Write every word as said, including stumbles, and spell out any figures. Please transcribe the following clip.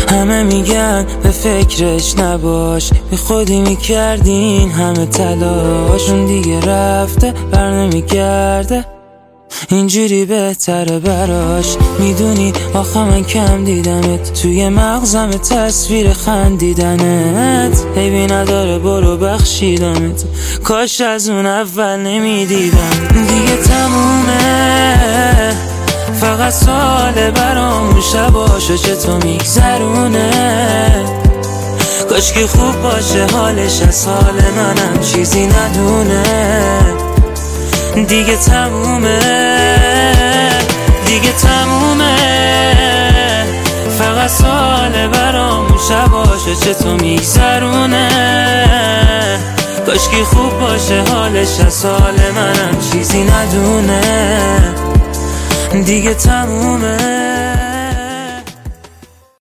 همه میگن به فکرش نباش، بی خودی میکردین همه تلاش. اون دیگه رفته بر نمیگرده، اینجوری بهتره براش. میدونی آخه من کم دیدمت، توی مغزم تصویر خندیدنت. عیبی نداره برو بخشیدمت، کاش از اون اول نمیدیدم. دیگه تمومه، فقط ساله برامون شباشو چطور میگذرونه. کاش که خوب باشه حالش، از حال منم چیزی ندونه. دیگه تمومه، دیگه تمومه، فقط ساله برامون شباشو چطور میگذرونه. کاش که خوب باشه حالش، از حال منم چیزی ندونه. دیگه تمومه.